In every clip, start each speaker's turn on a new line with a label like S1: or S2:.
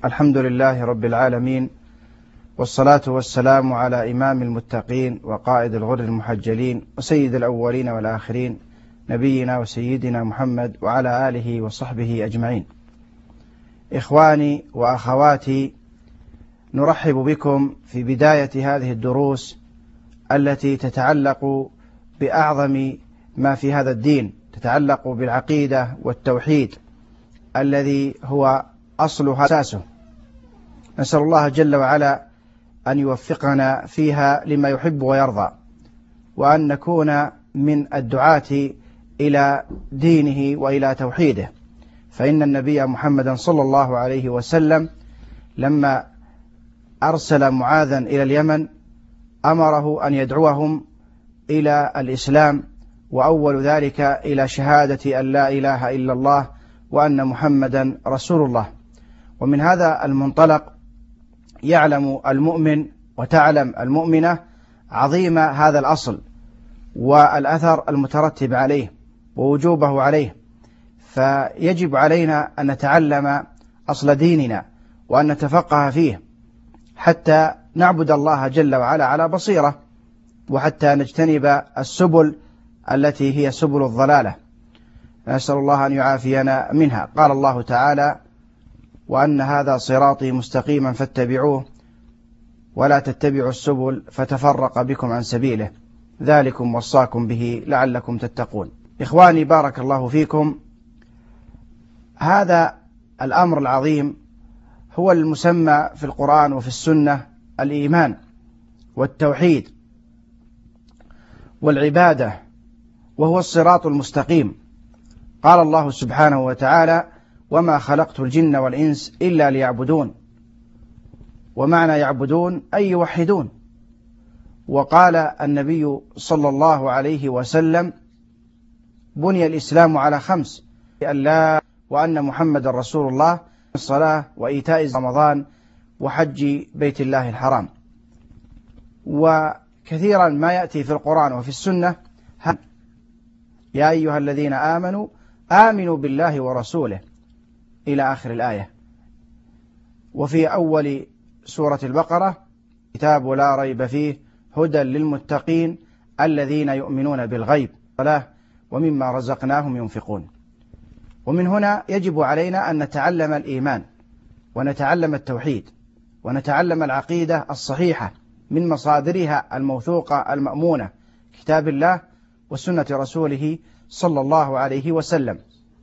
S1: الحمد لله رب العالمين، والصلاة والسلام على إمام المتقين وقائد الغر المحجلين وسيد الأولين والآخرين، نبينا وسيدنا محمد وعلى آله وصحبه أجمعين. إخواني وأخواتي، نرحب بكم في بداية هذه الدروس التي تتعلق بأعظم ما في هذا الدين، تتعلق بالعقيدة والتوحيد الذي هو أصلها أساسه. نسأل الله جل وعلا أن يوفقنا فيها لما يحب ويرضى، وأن نكون من الدعاة إلى دينه وإلى توحيده. فإن النبي محمد صلى الله عليه وسلم لما أرسل معاذا إلى اليمن أمره أن يدعوهم إلى الإسلام، وأول ذلك إلى شهادة أن لا إله إلا الله وأن محمدا رسول الله. ومن هذا المنطلق يعلم المؤمن وتعلم المؤمنة عظيم هذا الأصل والأثر المترتب عليه ووجوبه عليه، فيجب علينا أن نتعلم أصل ديننا وأن نتفقه فيه حتى نعبد الله جل وعلا على بصيرة، وحتى نجتنب السبل التي هي سبل الضلالة. نسأل الله أن يعافينا منها. قال الله تعالى: وأن هذا صراطي مستقيما فاتبعوه ولا تتبعوا السبل فتفرق بكم عن سبيله ذلكم وصاكم به لعلكم تتقون. إخواني بارك الله فيكم، هذا الأمر العظيم هو المسمى في القرآن وفي السنة الإيمان والتوحيد والعبادة، وهو الصراط المستقيم. قال الله سبحانه وتعالى: وما خلقت الجن والإنس إلا ليعبدون. ومعنى يعبدون أي يوحدون. وقال النبي صلى الله عليه وسلم: بني الإسلام على 5: أن وأن محمد رسول الله، الصلاة وإيتاء رمضان وحج بيت الله الحرام. وكثيرا ما يأتي في القرآن وفي السنة: يا أيها الذين آمنوا بالله ورسوله إلى آخر الآية. وفي أول سورة البقرة: كتاب لا ريب فيه هدى للمتقين الذين يؤمنون بالغيب ومما رزقناهم ينفقون. ومن هنا يجب علينا أن نتعلم الإيمان ونتعلم التوحيد ونتعلم العقيدة الصحيحة من مصادرها الموثوقة المأمونة، كتاب الله وسنة رسوله صلى الله عليه وسلم.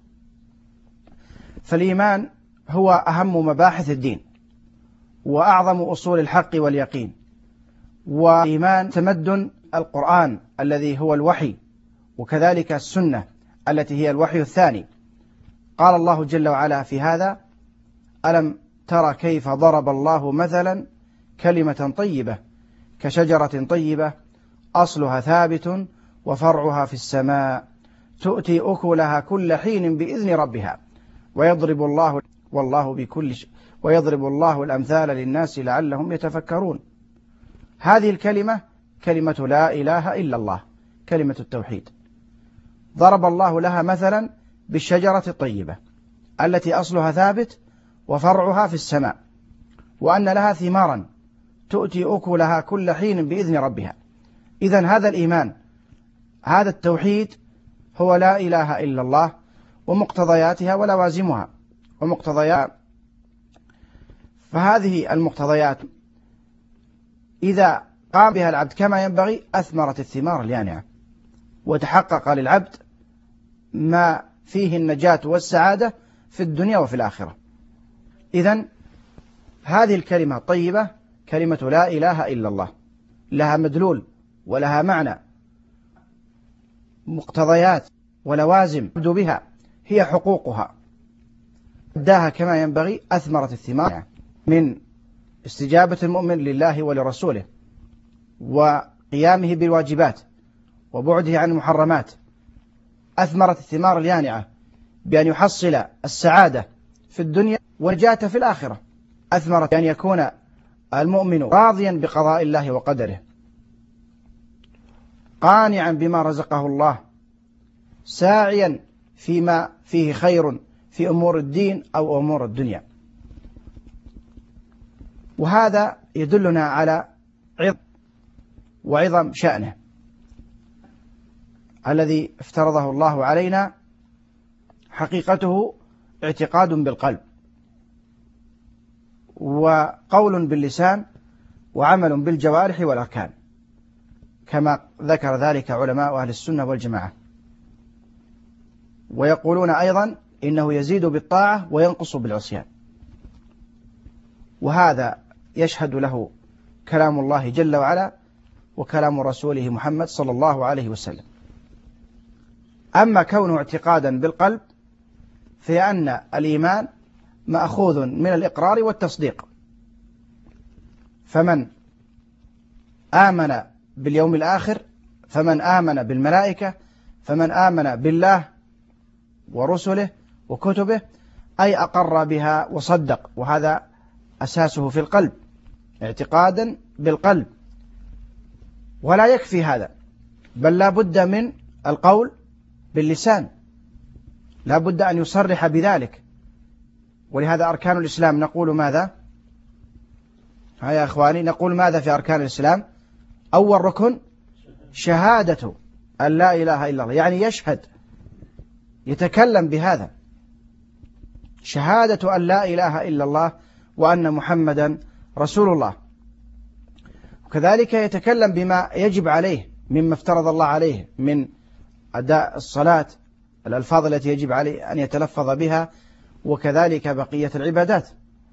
S1: فالإيمان هو أهم مباحث الدين وأعظم أصول الحق واليقين. وإيمان تمدن القرآن الذي هو الوحي، وكذلك السنة التي هي الوحي الثاني. قال الله جل وعلا في هذا: ألم تر كيف ضرب الله مثلا كلمة طيبة كشجرة طيبة أصلها ثابت وفرعها في السماء تؤتي أكلها كل حين بإذن ربها ويضرب الله الأمثال للناس لعلهم يتفكرون. هذه الكلمة كلمة لا إله إلا الله، كلمة التوحيد. ضرب الله لها مثلا بالشجرة الطيبة التي أصلها ثابت وفرعها في السماء، وأن لها ثمارا تؤتي أكلها كل حين بإذن ربها. إذن هذا الإيمان، هذا التوحيد هو لا إله إلا الله ومقتضياتها ولوازمها ومقتضيات. فهذه المقتضيات إذا قام بها العبد كما ينبغي أثمرت الثمار اليانعة، وتحقق للعبد ما فيه النجاة والسعادة في الدنيا وفي الآخرة. إذن هذه الكلمة الطيبة كلمة لا إله إلا الله لها مدلول ولها معنى، مقتضيات ولوازم يبدو بها، هي حقوقها. أداها كما ينبغي أثمرت الثمار من استجابة المؤمن لله ولرسوله وقيامه بالواجبات وبعده عن المحرمات. أثمرت الثمار اليانعة بأن يحصل السعادة في الدنيا والنجاة في الآخرة. أثمرت بأن يكون المؤمن راضيا بقضاء الله وقدره، قانعا بما رزقه الله، ساعيا فيما فيه خير في أمور الدين أو أمور الدنيا. وهذا يدلنا على وعظم شأنه الذي افترضه الله علينا. حقيقته اعتقاد بالقلب وقول باللسان وعمل بالجوارح والأركان، كما ذكر ذلك علماء أهل السنة والجماعة. ويقولون أيضا إنه يزيد بالطاعة وينقص بالعصيان، وهذا يشهد له كلام الله جل وعلا وكلام رسوله محمد صلى الله عليه وسلم. أما كونه اعتقادا بالقلب فإن الإيمان مأخوذ من الإقرار والتصديق، فمن آمن باليوم الآخر، فمن آمن بالملائكة، فمن آمن بالله ورسله وكتبه أي أقر بها وصدق، وهذا أساسه في القلب، اعتقادا بالقلب. ولا يكفي هذا، بل لا بد من القول باللسان، لا بد أن يصرح بذلك. ولهذا أركان الإسلام نقول ماذا؟ ها يا أخواني، نقول ماذا في أركان الإسلام؟ أول ركن شهادة أن لا إله إلا الله، يعني يشهد، يتكلم بهذا، شهادة أن لا إله إلا الله وأن محمدا رسول الله. وكذلك يتكلم بما يجب عليه مما افترض الله عليه من أداء الصلاة، الألفاظ التي يجب عليه أن يتلفظ بها، وكذلك بقية العبادات.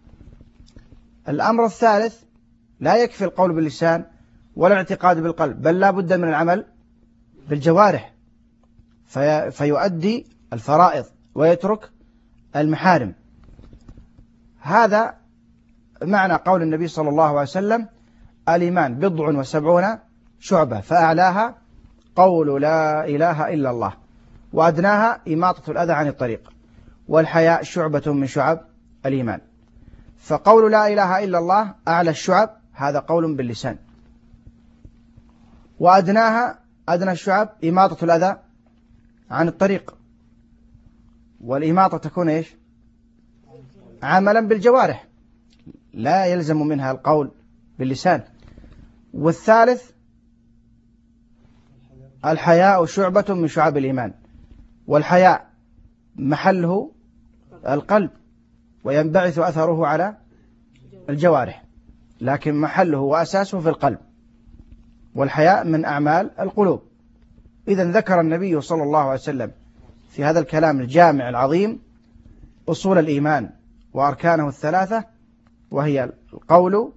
S1: الأمر الثالث، لا يكفي القول باللسان ولا الاعتقاد بالقلب، بل لا بد من العمل بالجوارح، فيؤدي الفرائض ويترك المحارم. هذا معنى قول النبي صلى الله عليه وسلم: الإيمان 70 شعبة فأعلاها قول لا إله إلا الله، وأدناها إماطة الأذى عن الطريق، والحياء شعبة من شعب الإيمان. فقول لا إله إلا الله أعلى الشعب، هذا قول باللسان، وأدناها أدنى الشعب إماطة الأذى عن الطريق، والإماطة تكون إيش؟ عملا بالجوارح، لا يلزم منها القول باللسان. والثالث الحياء شعبة من شعب الإيمان، والحياء محله القلب وينبعث أثره على الجوارح، لكن محله وأساسه في القلب، والحياء من أعمال القلوب. إذن ذكر النبي صلى الله عليه وسلم في هذا الكلام الجامع العظيم أصول الإيمان وأركانه الثلاثة، وهي القول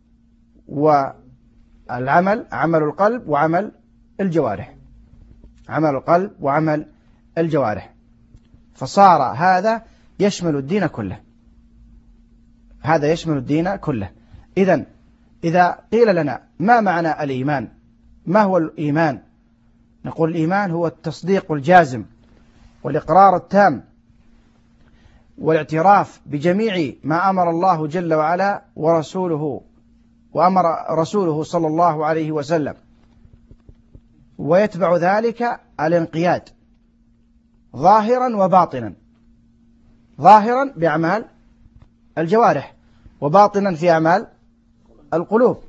S1: والعمل، عمل القلب وعمل الجوارح، عمل القلب وعمل الجوارح. فصار هذا يشمل الدين كله، هذا يشمل الدين كله. إذن إذا قيل لنا ما معنى الإيمان، ما هو الإيمان؟ نقول الإيمان هو التصديق الجازم والإقرار التام والاعتراف بجميع ما أمر الله جل وعلا ورسوله وأمر رسوله صلى الله عليه وسلم، ويتبع ذلك الانقياد ظاهرا وباطنا، ظاهرا بأعمال الجوارح وباطنا في أعمال القلوب.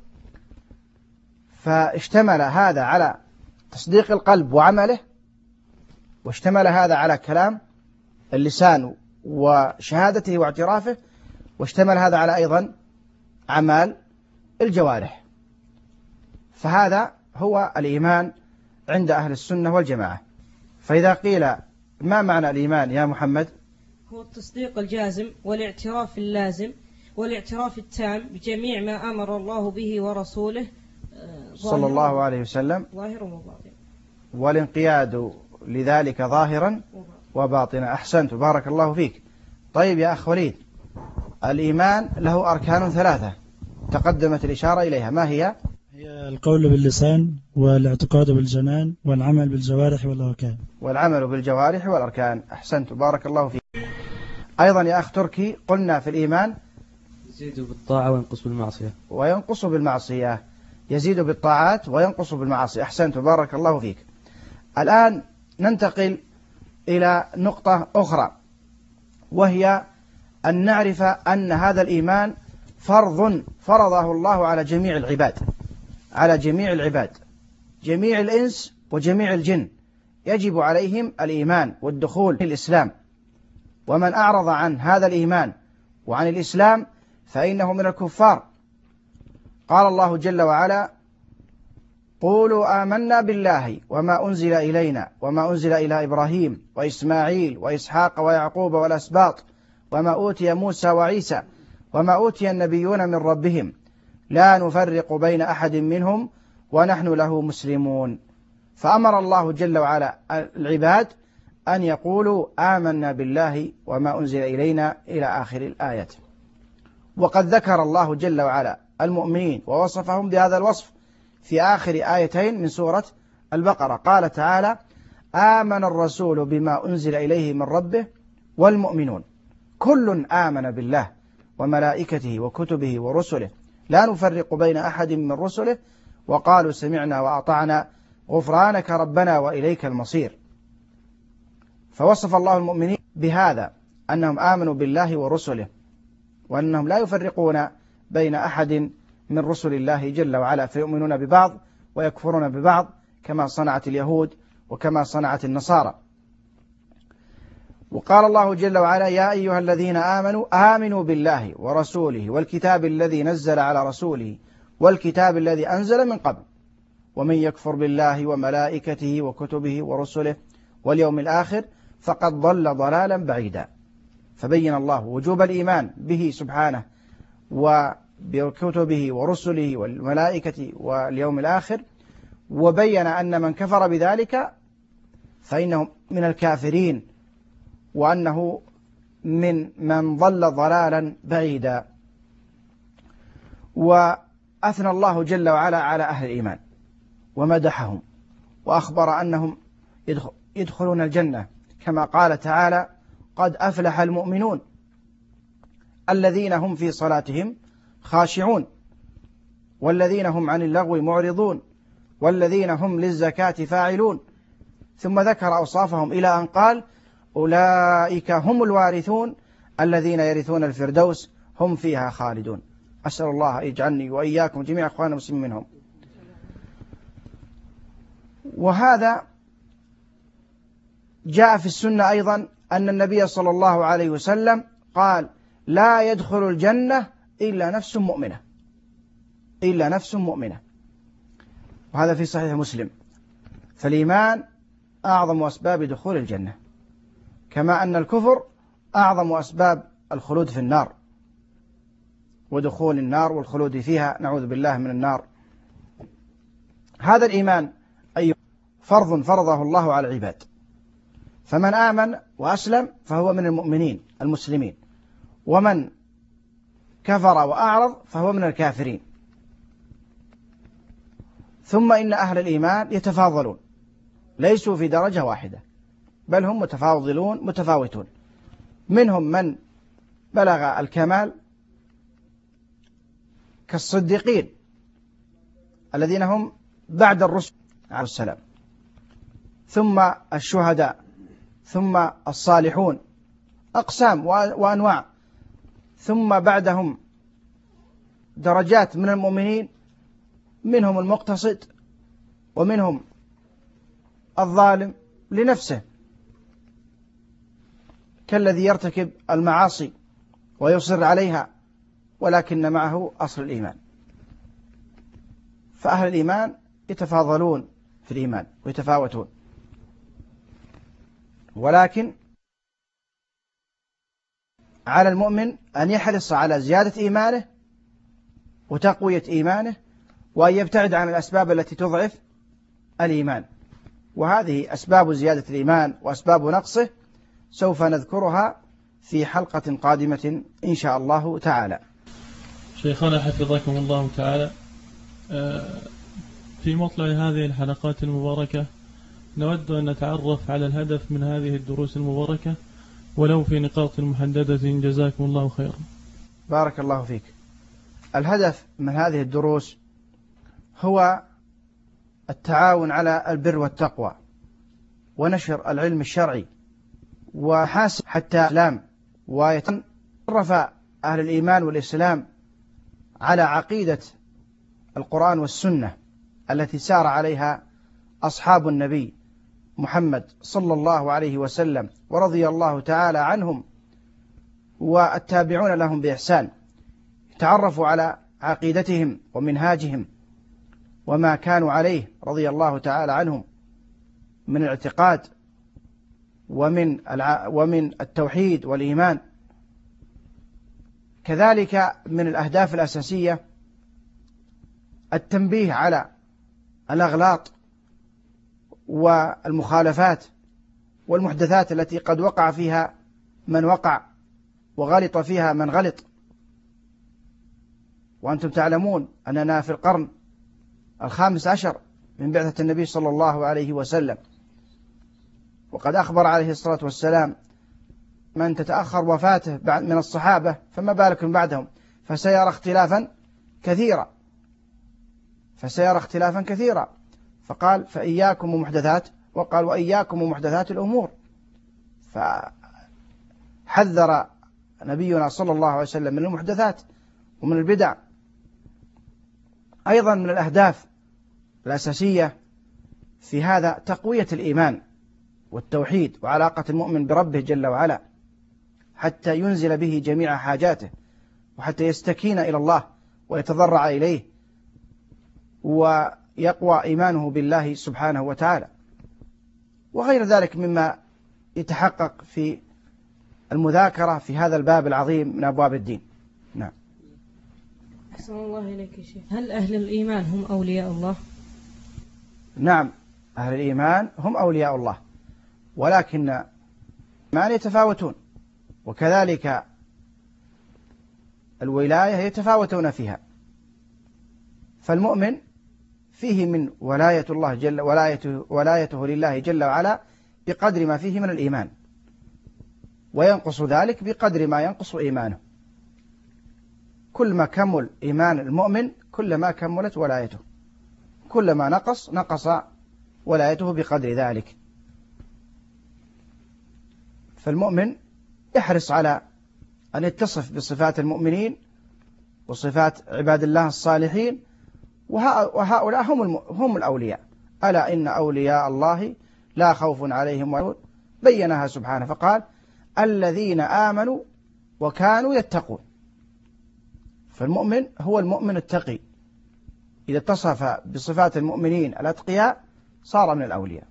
S1: فاشتمل هذا على تصديق القلب وعمله، واشتمل هذا على كلام اللسان وشهادته واعترافه، واشتمل هذا على أيضا أعمال الجوارح. فهذا هو الإيمان عند أهل السنة والجماعة. فإذا قيل ما معنى الإيمان يا محمد؟
S2: هو التصديق الجازم والاعتراف اللازم والاعتراف التام بجميع ما أمر الله به ورسوله
S1: صلى الله عليه وسلم،
S2: ظاهرا وباطنا،
S1: والانقياد لذلك ظاهرا وباطنا. أحسنت، بارك الله فيك. طيب يا أخ وليد، الإيمان له أركان ثلاثة تقدمت الإشارة إليها، ما هي؟
S3: هي القول باللسان والاعتقاد بالجنان والعمل بالجوارح والأركان.
S1: والعمل بالجوارح والأركان. أحسنت، بارك الله فيك. أيضا يا أخ تركي، قلنا في الإيمان
S4: يزيد بالطاعة وينقص بالمعصية.
S1: وينقص بالمعصية، يزيد بالطاعات وينقص بالمعاصي. أحسنت، بارك الله فيك. الآن ننتقل إلى نقطة أخرى، وهي أن نعرف أن هذا الإيمان فرض فرضه الله على جميع العباد، على جميع العباد، جميع الإنس وجميع الجن، يجب عليهم الإيمان والدخول في الإسلام. ومن أعرض عن هذا الإيمان وعن الإسلام فإنه من الكفار. قال الله جل وعلا: قولوا آمنا بالله وما أنزل إلينا وما أنزل إلى إبراهيم وإسماعيل وإسحاق ويعقوب والأسباط وما أوتي موسى وعيسى وما أوتي النبيون من ربهم لا نفرق بين أحد منهم ونحن له مسلمون. فأمر الله جل وعلا العباد أن يقولوا آمنا بالله وما أنزل إلينا إلى آخر الآية. وقد ذكر الله جل وعلا المؤمنين ووصفهم بهذا الوصف في آخر آيتين من سورة البقرة. قال تعالى: آمن الرسول بما أنزل إليه من ربه والمؤمنون كل آمن بالله وملائكته وكتبه ورسله لا نفرق بين أحد من رسله وقالوا سمعنا وأطعنا غفرانك ربنا وإليك المصير. فوصف الله المؤمنين بهذا، أنهم آمنوا بالله ورسله، وأنهم لا يفرقون بين أحد من رسل الله جل وعلا، فيؤمنون ببعض ويكفرون ببعض كما صنعت اليهود وكما صنعت النصارى. وقال الله جل وعلا: يا أيها الذين آمنوا آمنوا بالله ورسوله والكتاب الذي نزل على رسوله والكتاب الذي أنزل من قبل ومن يكفر بالله وملائكته وكتبه ورسله واليوم الآخر فقد ضل ضلالا بعيدا. فبين الله وجوب الإيمان به سبحانه وبكتبه ورسله والملائكة واليوم الآخر، وبين أن من كفر بذلك فإنه من الكافرين، وأنه من ضل ضلالا بعيدا. وأثنى الله جل وعلا على أهل الإيمان ومدحهم وأخبر أنهم يدخلون الجنة، كما قال تعالى: قد أفلح المؤمنون الذين هم في صلاتهم خاشعون والذين هم عن اللغو معرضون والذين هم للزكاة فاعلون. ثم ذكر أوصافهم إلى أن قال: أولئك هم الوارثون الذين يرثون الفردوس هم فيها خالدون. أسأل الله يجعلني وإياكم جميع أخواننا المسلمين منهم. وهذا جاء في السنة أيضا أن النبي صلى الله عليه وسلم قال: لا يدخل الجنة إلا نفس مؤمنة، إلا نفس مؤمنة. وهذا في صحيح مسلم. فالإيمان أعظم أسباب دخول الجنة، كما أن الكفر أعظم أسباب الخلود في النار ودخول النار والخلود فيها، نعوذ بالله من النار. هذا الإيمان أي فرض فرضه الله على العباد، فمن آمن وأسلم فهو من المؤمنين المسلمين، ومن كفر وأعرض فهو من الكافرين. ثم إن أهل الإيمان يتفاضلون، ليسوا في درجة واحدة، بل هم متفاوتون. منهم من بلغ الكمال كالصديقين الذين هم بعد الرسل عليه السلام، ثم الشهداء، ثم الصالحون، أقسام وأنواع. ثم بعدهم درجات من المؤمنين، منهم المقتصد ومنهم الظالم لنفسه، كالذي يرتكب المعاصي ويصر عليها ولكن معه أصل الإيمان. فأهل الإيمان يتفاضلون في الإيمان ويتفاوتون، ولكن على المؤمن أن يحرص على زيادة إيمانه وتقوية إيمانه، وأن يبتعد عن الأسباب التي تضعف الإيمان. وهذه أسباب زيادة الإيمان وأسباب نقصه سوف نذكرها في حلقة قادمة إن شاء الله تعالى.
S5: شيخنا حفظكم الله تعالى، في مطلع هذه الحلقات المباركة نود أن نتعرف على الهدف من هذه الدروس المباركة ولو في نقاط محددة، جزاكم الله خيرا.
S1: بارك الله فيك. الهدف من هذه الدروس هو التعاون على البر والتقوى ونشر العلم الشرعي وحاسب حتى الإسلام، ويتعرف أهل الإيمان والإسلام على عقيدة القرآن والسنة التي سار عليها أصحاب النبي محمد صلى الله عليه وسلم ورضي الله تعالى عنهم والتابعون لهم بإحسان، تعرفوا على عقيدتهم ومنهاجهم وما كانوا عليه رضي الله تعالى عنهم من الاعتقاد ومن التوحيد والإيمان. كذلك من الأهداف الأساسية التنبيه على الأغلاط والمخالفات والمحدثات التي قد وقع فيها من وقع وغلط فيها من غلط. وأنتم تعلمون أننا في القرن 15 من بعثة النبي صلى الله عليه وسلم، وقد أخبر عليه الصلاة والسلام من تتأخر وفاته من الصحابة فما بالك من بعدهم فسيرى اختلافا كثيرا. فقال فإياكم ومحدثات، وقال وإياكم ومحدثات الأمور. فحذر نبينا صلى الله عليه وسلم من المحدثات ومن البدع. أيضا من الأهداف الأساسية في هذا تقوية الإيمان والتوحيد وعلاقة المؤمن بربه جل وعلا حتى ينزل به جميع حاجاته، وحتى يستكين إلى الله ويتضرع إليه ويقوى إيمانه بالله سبحانه وتعالى، وغير ذلك مما يتحقق في المذاكرة في هذا الباب العظيم من أبواب الدين. نعم.
S2: أحسن الله إليك يا شيخ. هل أهل الإيمان هم أولياء الله؟
S1: نعم، أهل الإيمان هم أولياء الله، ولكن الإيمان يتفاوتون، وكذلك الولاية يتفاوتون فيها. فالمؤمن فيه من ولاية الله ولايته لله جل وعلا بقدر ما فيه من الإيمان، وينقص ذلك بقدر ما ينقص إيمانه. كل ما كمل إيمان المؤمن كل ما كملت ولايته، كل ما نقص ولايته بقدر ذلك. فالمؤمن يحرص على أن يتصف بصفات المؤمنين وصفات عباد الله الصالحين، وهؤلاء هم الأولياء. ألا إن أولياء الله لا خوف عليهم ولا هم يحزنون، بينها سبحانه فقال الذين آمنوا وكانوا يتقون. فالمؤمن هو المؤمن التقي، إذا اتصف بصفات المؤمنين الأتقياء صار من الأولياء.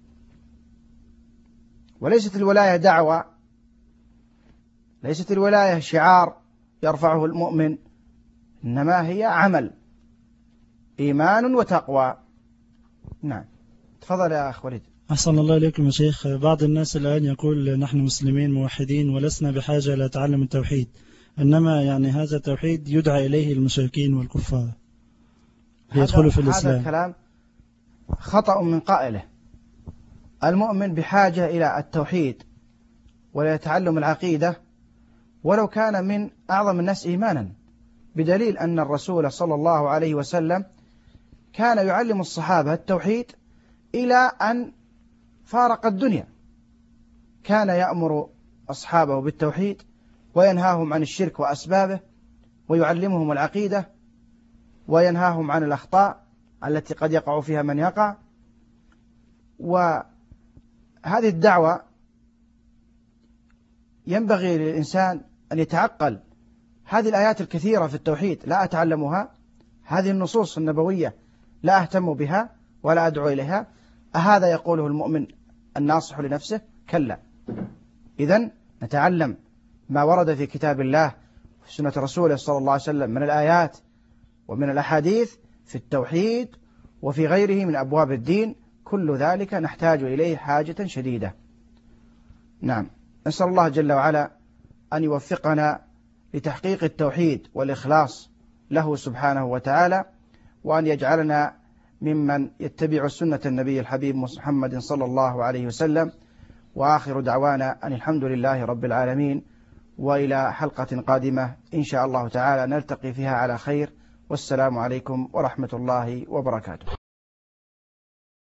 S1: وليست الولاية دعوة، ليست الولاية شعار يرفعه المؤمن، إنما هي عمل، إيمان وتقوى. نعم، تفضل يا أخ وليد.
S3: أحسن الله إليكم يا شيخ. بعض الناس الآن يقول نحن مسلمين موحدين ولسنا بحاجة إلى تعلم التوحيد، إنما يعني هذا التوحيد يدعى إليه المشركين والكفار ليدخلوا في الإسلام.
S1: هذا الكلام خطأ من قائله. المؤمن بحاجة إلى التوحيد وليتعلم العقيدة ولو كان من أعظم الناس إيمانا، بدليل أن الرسول صلى الله عليه وسلم كان يعلم الصحابة التوحيد إلى أن فارق الدنيا. كان يأمر أصحابه بالتوحيد وينهاهم عن الشرك وأسبابه، ويعلمهم العقيدة وينهاهم عن الأخطاء التي قد يقع فيها من يقع. وهذه الدعوة ينبغي للإنسان أن يتعقل هذه الآيات الكثيرة في التوحيد لا أتعلمها، هذه النصوص النبوية لا أهتم بها ولا أدعو إليها، أهذا يقوله المؤمن الناصح لنفسه؟ كلا. إذن نتعلم ما ورد في كتاب الله وفي سنة رسوله صلى الله عليه وسلم من الآيات ومن الأحاديث في التوحيد وفي غيره من أبواب الدين، كل ذلك نحتاج إليه حاجة شديدة. نعم، نسأل الله جل وعلا أن يوفقنا لتحقيق التوحيد والإخلاص له سبحانه وتعالى، وأن يجعلنا ممن يتبع سنة النبي الحبيب محمد صلى الله عليه وسلم. وآخر دعوانا أن الحمد لله رب العالمين، وإلى حلقة قادمة إن شاء الله تعالى نلتقي فيها على خير، والسلام عليكم ورحمة الله وبركاته.